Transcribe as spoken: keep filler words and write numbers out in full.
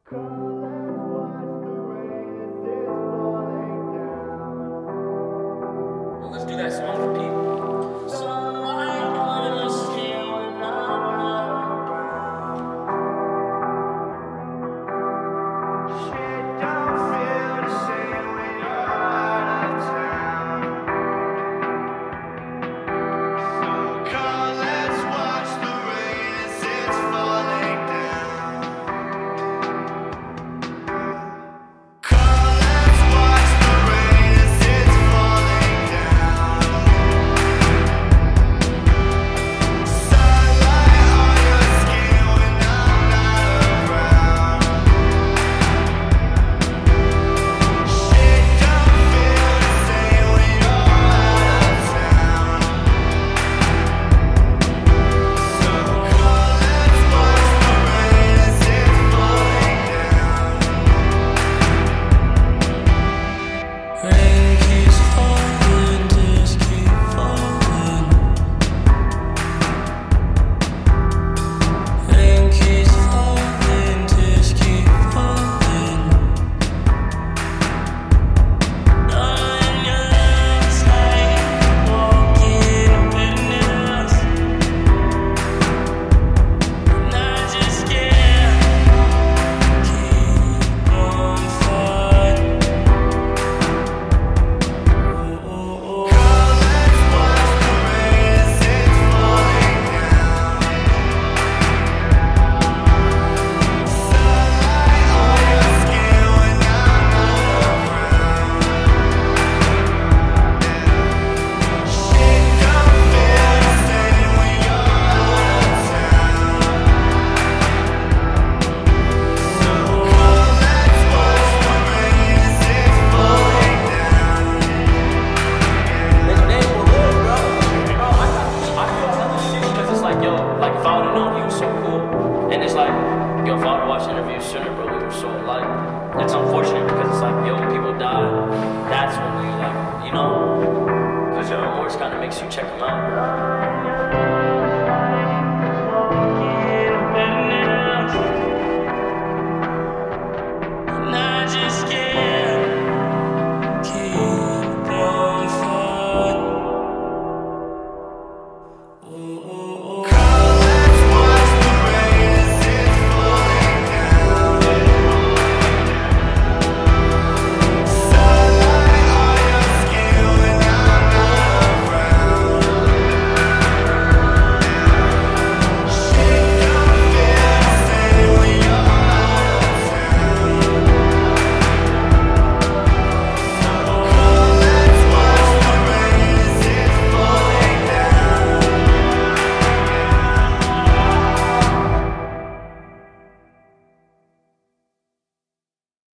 Let's do that song for Pete. Yo, if I would've watched interviews sooner, bro, we were so alike. It's unfortunate because it's like, yo, when people die, that's when we like, you know, because your remorse kind of makes you check them out.